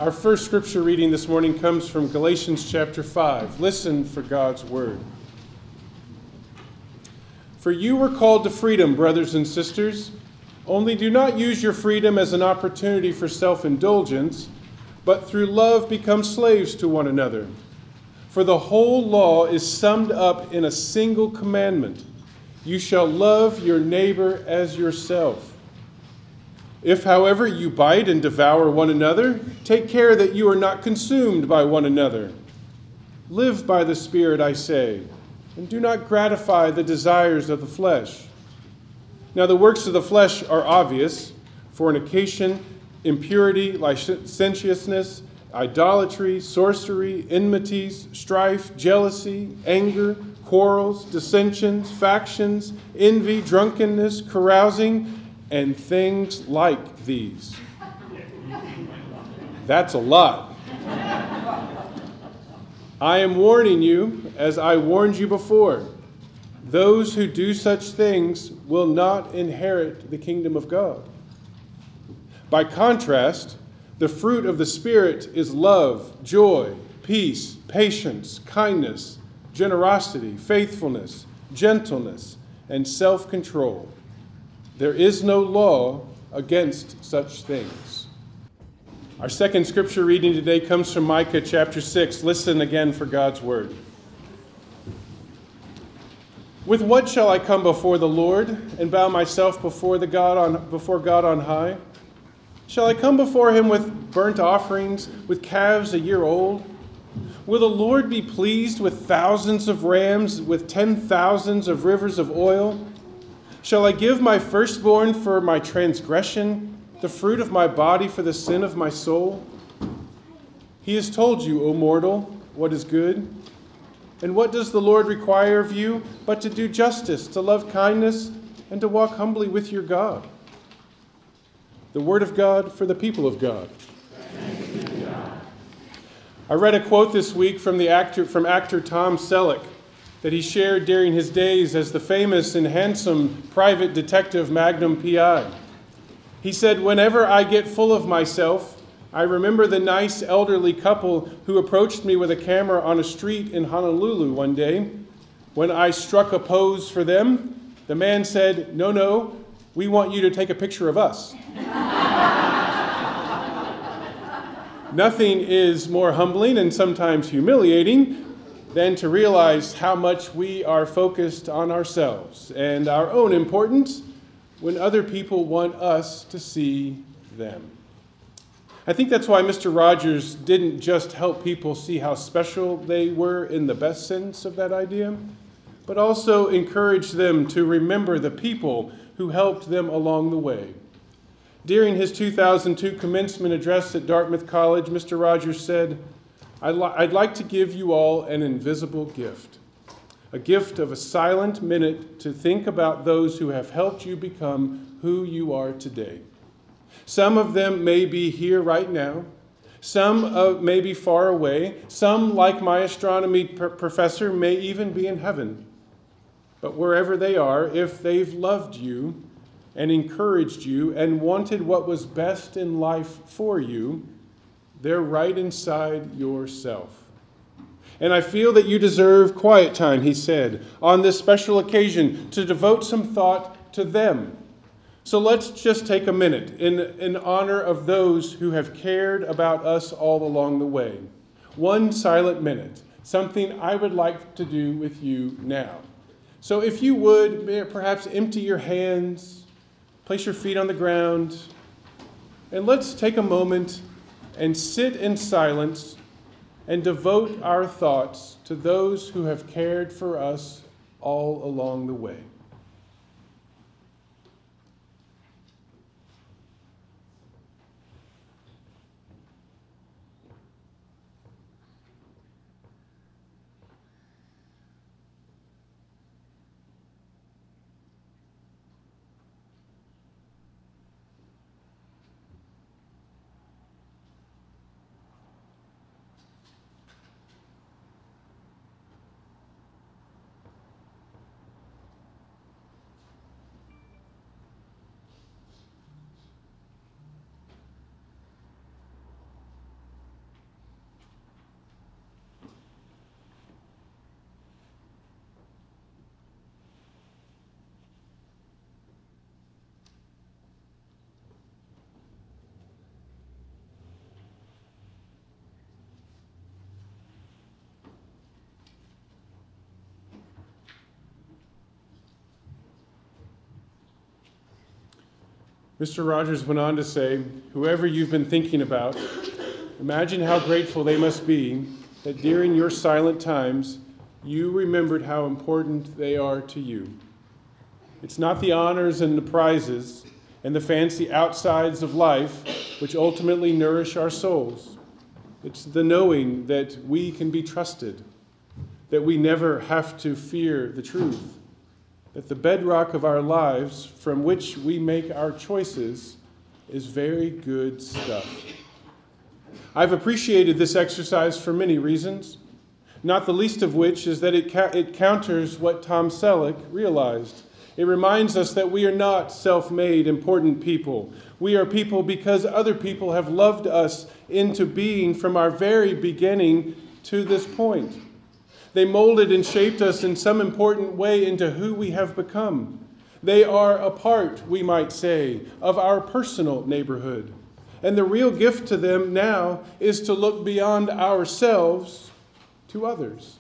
Our first scripture reading this morning comes from Galatians chapter 5. Listen for God's word. For you were called to freedom, brothers and sisters. Only do not use your freedom as an opportunity for self-indulgence, but through love become slaves to one another. For the whole law is summed up in a single commandment. You shall love your neighbor as yourself. If, however, you bite and devour one another, take care that you are not consumed by one another. Live by the Spirit, I say, and do not gratify the desires of the flesh. Now the works of the flesh are obvious: fornication, impurity, licentiousness, idolatry, sorcery, enmities, strife, jealousy, anger, quarrels, dissensions, factions, envy, drunkenness, carousing, and things like these. That's a lot. I am warning you, as I warned you before, those who do such things will not inherit the kingdom of God. By contrast, the fruit of the Spirit is love, joy, peace, patience, kindness, generosity, faithfulness, gentleness, and self-control. There is no law against such things. Our second scripture reading today comes from Micah chapter 6. Listen again for God's word. With what shall I come before the Lord and bow myself before God on high? Shall I come before him with burnt offerings, with calves a year old? Will the Lord be pleased with thousands of rams, with 10,000s of rivers of oil? Shall I give my firstborn for my transgression, the fruit of my body for the sin of my soul? He has told you, O mortal, what is good. And what does the Lord require of you but to do justice, to love kindness, and to walk humbly with your God? The word of God for the people of God. I read a quote this week from actor Tom Selleck that he shared during his days as the famous and handsome private detective Magnum P.I. He said, "Whenever I get full of myself, I remember the nice elderly couple who approached me with a camera on a street in Honolulu one day. When I struck a pose for them, the man said, 'No, we want you to take a picture of us.'" Nothing is more humbling and sometimes humiliating than to realize how much we are focused on ourselves and our own importance when other people want us to see them. I think that's why Mr. Rogers didn't just help people see how special they were in the best sense of that idea, but also encourage them to remember the people who helped them along the way. During his 2002 commencement address at Dartmouth College, Mr. Rogers said, I'd like to give you all an invisible gift, a gift of a silent minute to think about those who have helped you become who you are today. Some of them may be here right now. Some may be far away. Some, like my astronomy professor, may even be in heaven. But wherever they are, if they've loved you and encouraged you and wanted what was best in life for you, they're right inside yourself. And I feel that you deserve quiet time, he said, on this special occasion to devote some thought to them. So let's just take a minute in honor of those who have cared about us all along the way. One silent minute, something I would like to do with you now. So if you would, perhaps empty your hands, place your feet on the ground, and let's take a moment and sit in silence and devote our thoughts to those who have cared for us all along the way. Mr. Rogers went on to say, whoever you've been thinking about, imagine how grateful they must be that during your silent times, you remembered how important they are to you. It's not the honors and the prizes and the fancy outsides of life which ultimately nourish our souls. It's the knowing that we can be trusted, that we never have to fear the truth, that the bedrock of our lives from which we make our choices is very good stuff. I've appreciated this exercise for many reasons, not the least of which is that it counters what Tom Selleck realized. It reminds us that we are not self-made, important people. We are people because other people have loved us into being from our very beginning to this point. They molded and shaped us in some important way into who we have become. They are a part, we might say, of our personal neighborhood. And the real gift to them now is to look beyond ourselves to others.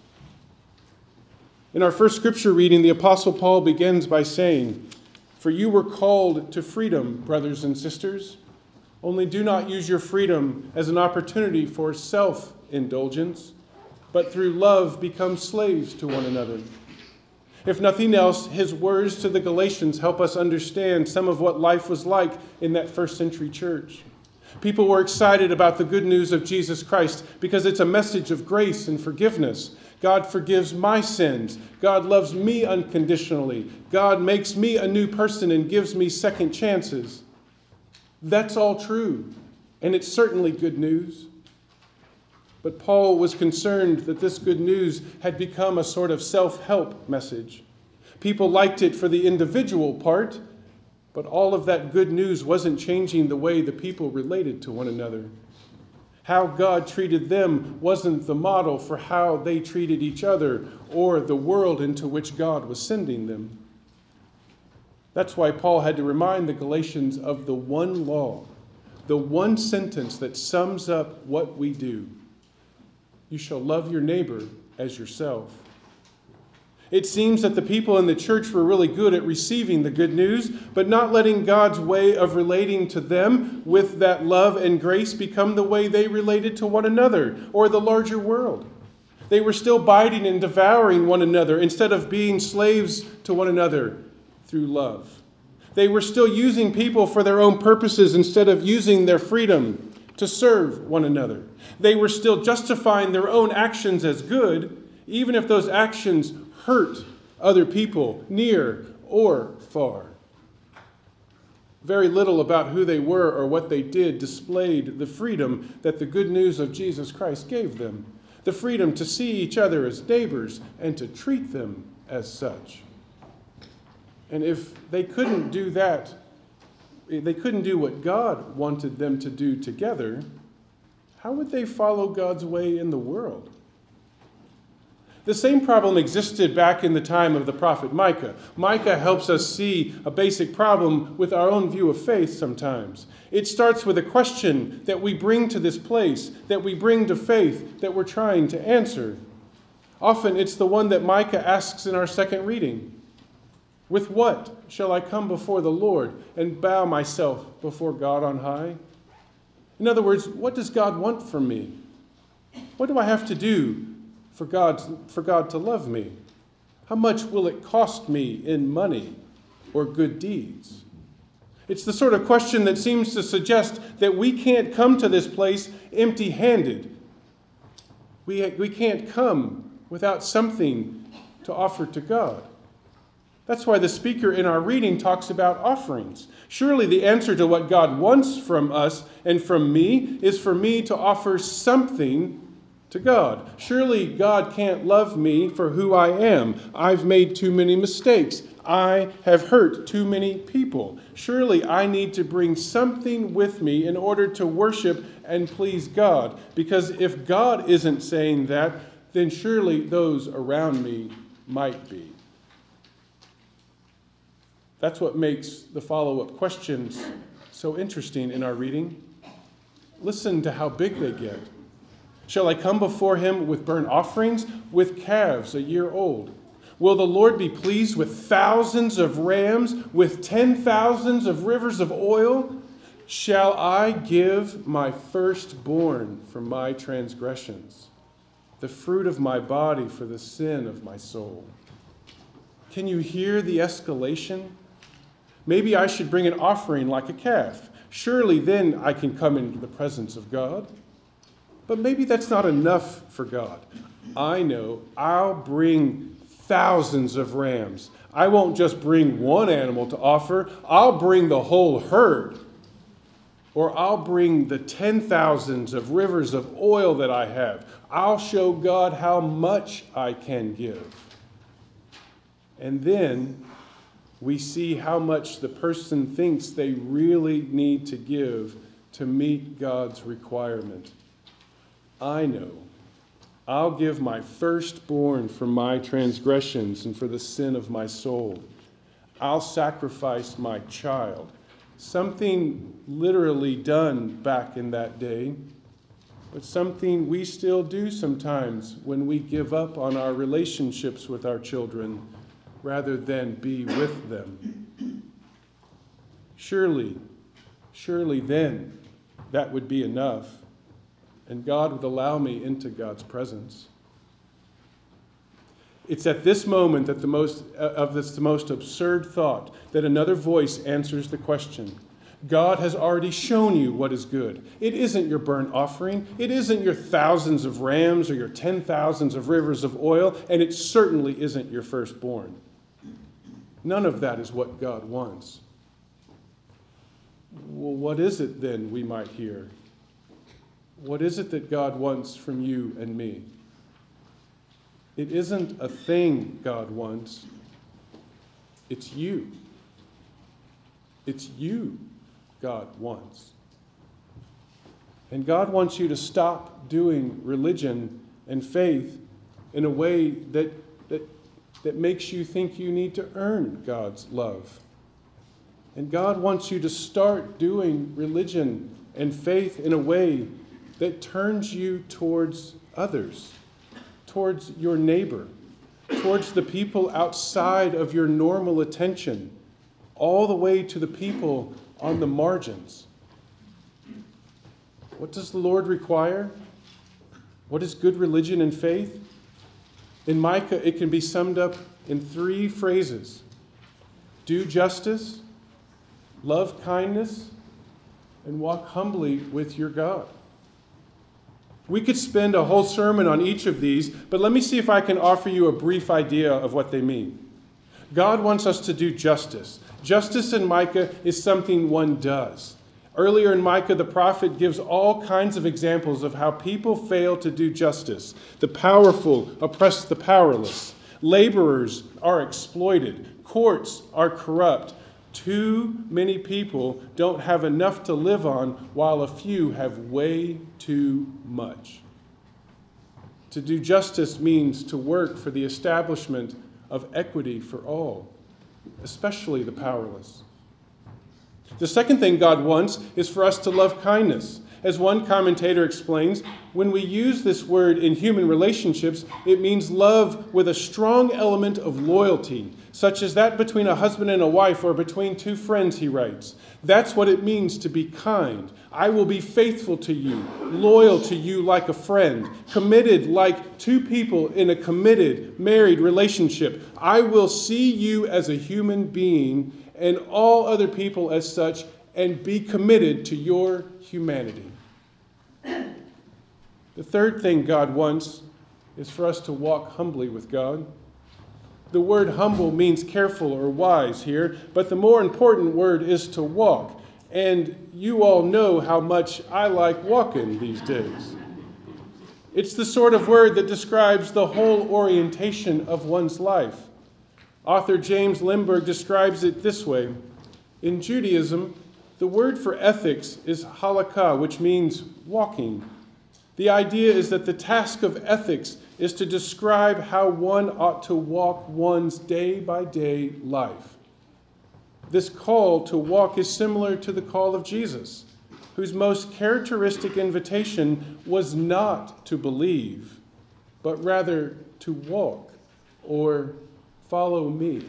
In our first scripture reading, the Apostle Paul begins by saying, "For you were called to freedom, brothers and sisters. Only do not use your freedom as an opportunity for self-indulgence, but through love become slaves to one another." If nothing else, his words to the Galatians help us understand some of what life was like in that first century church. People were excited about the good news of Jesus Christ because it's a message of grace and forgiveness. God forgives my sins. God loves me unconditionally. God makes me a new person and gives me second chances. That's all true, and it's certainly good news. But Paul was concerned that this good news had become a sort of self-help message. People liked it for the individual part, but all of that good news wasn't changing the way the people related to one another. How God treated them wasn't the model for how they treated each other or the world into which God was sending them. That's why Paul had to remind the Galatians of the one law, the one sentence that sums up what we do. You shall love your neighbor as yourself. It seems that the people in the church were really good at receiving the good news, but not letting God's way of relating to them with that love and grace become the way they related to one another or the larger world. They were still biting and devouring one another instead of being slaves to one another through love. They were still using people for their own purposes instead of using their freedom to serve one another. They were still justifying their own actions as good, even if those actions hurt other people near or far. Very little about who they were or what they did displayed the freedom that the good news of Jesus Christ gave them, the freedom to see each other as neighbors and to treat them as such. And if they couldn't do that, they couldn't do what God wanted them to do together, how would they follow God's way in the world? The same problem existed back in the time of the prophet Micah. Micah helps us see a basic problem with our own view of faith sometimes. It starts with a question that we bring to this place, that we bring to faith, that we're trying to answer. Often it's the one that Micah asks in our second reading. With what shall I come before the Lord and bow myself before God on high? In other words, what does God want from me? What do I have to do for God to love me? How much will it cost me in money or good deeds? It's the sort of question that seems to suggest that we can't come to this place empty-handed. We can't come without something to offer to God. That's why the speaker in our reading talks about offerings. Surely the answer to what God wants from us and from me is for me to offer something to God. Surely God can't love me for who I am. I've made too many mistakes. I have hurt too many people. Surely I need to bring something with me in order to worship and please God. Because if God isn't saying that, then surely those around me might be. That's what makes the follow-up questions so interesting in our reading. Listen to how big they get. Shall I come before him with burnt offerings, with calves a year old? Will the Lord be pleased with thousands of rams, with 10,000s of rivers of oil? Shall I give my firstborn for my transgressions, the fruit of my body for the sin of my soul? Can you hear the escalation? Maybe I should bring an offering like a calf. Surely then I can come into the presence of God. But maybe that's not enough for God. I know I'll bring thousands of rams. I won't just bring one animal to offer. I'll bring the whole herd. Or I'll bring the 10,000s of rivers of oil that I have. I'll show God how much I can give. And then we see how much the person thinks they really need to give to meet God's requirement. I know I'll give my firstborn for my transgressions and for the sin of my soul. I'll sacrifice my child. Something literally done back in that day, but something we still do sometimes when we give up on our relationships with our children rather than be with them. Surely then that would be enough, and God would allow me into God's presence. It's at this moment that the most absurd thought that another voice answers the question. God has already shown you what is good. It isn't your burnt offering. It isn't your thousands of rams or your 10,000s of rivers of oil, and it certainly isn't your firstborn. None of that is what God wants. Well, what is it then, we might hear? What is it that God wants from you and me? It isn't a thing God wants. It's you. It's you God wants. And God wants you to stop doing religion and faith in a way that makes you think you need to earn God's love. And God wants you to start doing religion and faith in a way that turns you towards others, towards your neighbor, towards the people outside of your normal attention, all the way to the people on the margins. What does the Lord require? What is good religion and faith? In Micah, it can be summed up in 3 phrases: do justice, love kindness, and walk humbly with your God. We could spend a whole sermon on each of these, but let me see if I can offer you a brief idea of what they mean. God wants us to do justice. Justice in Micah is something one does. Earlier in Micah, the prophet gives all kinds of examples of how people fail to do justice. The powerful oppress the powerless. Laborers are exploited. Courts are corrupt. Too many people don't have enough to live on, while a few have way too much. To do justice means to work for the establishment of equity for all, especially the powerless. The second thing God wants is for us to love kindness. As one commentator explains, when we use this word in human relationships, it means love with a strong element of loyalty, such as that between a husband and a wife or between 2 friends, he writes. That's what it means to be kind. I will be faithful to you, loyal to you like a friend, committed like 2 people in a committed married relationship. I will see you as a human being and all other people as such, and be committed to your humanity. The third thing God wants is for us to walk humbly with God. The word humble means careful or wise here, but the more important word is to walk. And you all know how much I like walking these days. It's the sort of word that describes the whole orientation of one's life. Author James Limburg describes it this way. In Judaism, the word for ethics is halakha, which means walking. The idea is that the task of ethics is to describe how one ought to walk one's day-by-day life. This call to walk is similar to the call of Jesus, whose most characteristic invitation was not to believe, but rather to walk or follow me.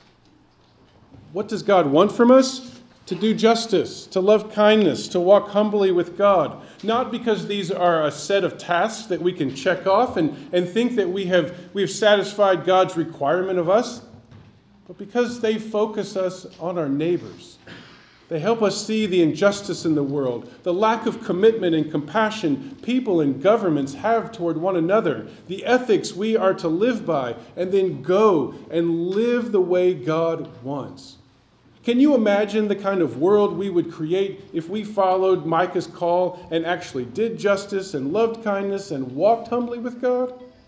What does God want from us? To do justice, to love kindness, to walk humbly with God. Not because these are a set of tasks that we can check off and think that we have satisfied God's requirement of us, but because they focus us on our neighbors. They help us see the injustice in the world, the lack of commitment and compassion people and governments have toward one another, the ethics we are to live by, and then go and live the way God wants. Can you imagine the kind of world we would create if we followed Micah's call and actually did justice and loved kindness and walked humbly with God?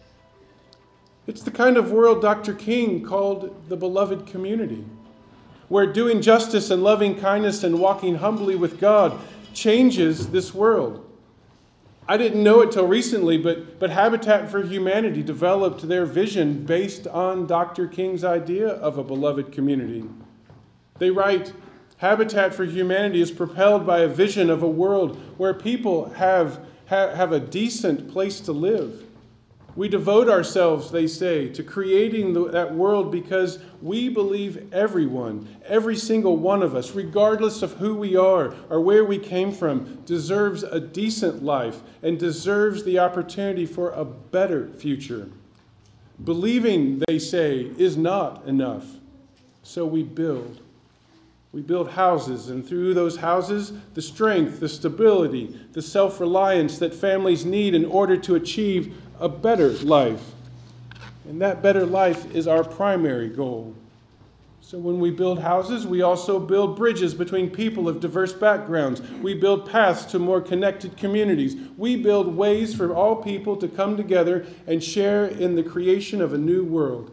It's the kind of world Dr. King called the beloved community, where doing justice and loving kindness and walking humbly with God changes this world. I didn't know it till recently, but Habitat for Humanity developed their vision based on Dr. King's idea of a beloved community. They write, Habitat for Humanity is propelled by a vision of a world where people have a decent place to live. We devote ourselves, they say, to creating that world because we believe everyone, every single one of us, regardless of who we are or where we came from, deserves a decent life and deserves the opportunity for a better future. Believing, they say, is not enough, so we build. We build houses, and through those houses, the strength, the stability, the self-reliance that families need in order to achieve a better life. And that better life is our primary goal. So when we build houses, we also build bridges between people of diverse backgrounds. We build paths to more connected communities. We build ways for all people to come together and share in the creation of a new world.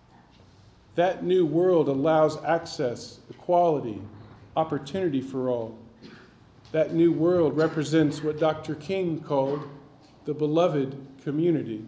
That new world allows access, equality, opportunity for all. That new world represents what Dr. King called the beloved community.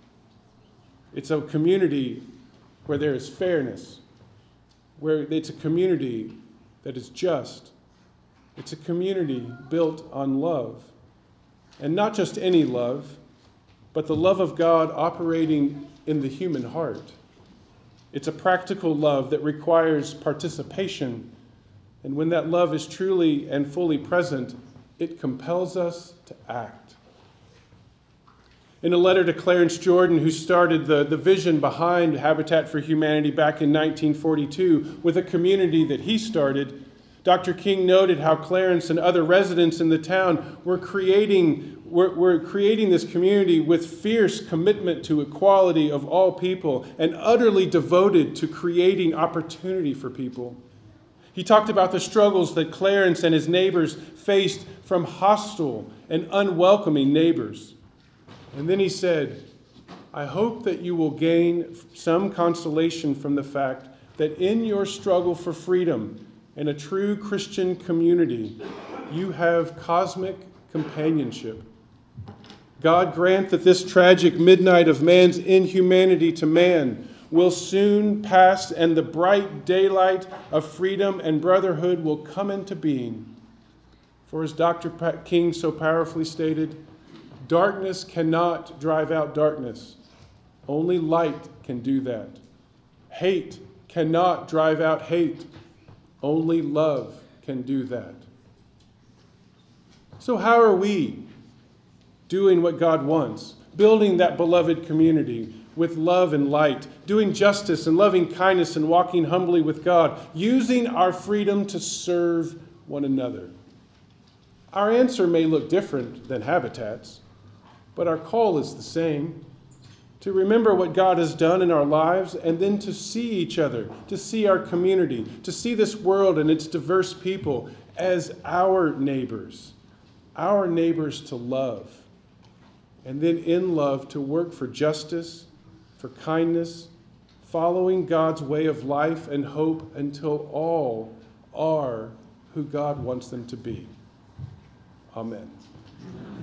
It's a community where there is fairness, where it's a community that is just. It's a community built on love. And not just any love, but the love of God operating in the human heart. It's a practical love that requires participation. And when that love is truly and fully present, it compels us to act. In a letter to Clarence Jordan, who started the vision behind Habitat for Humanity back in 1942 with a community that he started, Dr. King noted how Clarence and other residents in the town were creating this community with fierce commitment to equality of all people and utterly devoted to creating opportunity for people. He talked about the struggles that Clarence and his neighbors faced from hostile and unwelcoming neighbors. And then he said, I hope that you will gain some consolation from the fact that in your struggle for freedom and a true Christian community, you have cosmic companionship. God grant that this tragic midnight of man's inhumanity to man will soon pass and the bright daylight of freedom and brotherhood will come into being. For as Dr. King so powerfully stated, darkness cannot drive out darkness. Only light can do that. Hate cannot drive out hate. Only love can do that. So how are we doing what God wants? Building that beloved community with love and light, doing justice and loving kindness and walking humbly with God, using our freedom to serve one another. Our answer may look different than Habitat's, but our call is the same. To remember what God has done in our lives and then to see each other, to see our community, to see this world and its diverse people as our neighbors to love. And then in love to work for justice, for kindness, following God's way of life and hope until all are who God wants them to be. Amen.